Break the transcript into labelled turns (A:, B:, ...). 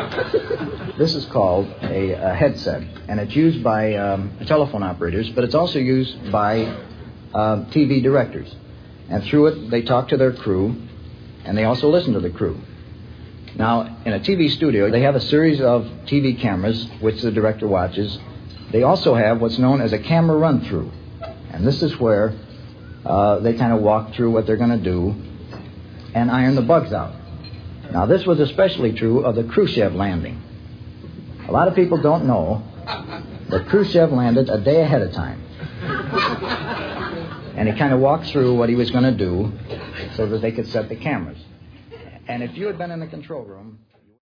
A: This is called a headset, and it's used by telephone operators, but it's also used by TV directors. And through it, they talk to their crew, and they also listen to the crew. Now, in a TV studio, they have a series of TV cameras, which the director watches. They also have what's known as a camera run-through. And this is where they kind of walk through what they're going to do and iron the bugs out. Now, this was especially true of the Khrushchev landing. A lot of people don't know that Khrushchev landed a day ahead of time. And he kind of walked through what he was going to do so that they could set the cameras. And if you had been in the control room...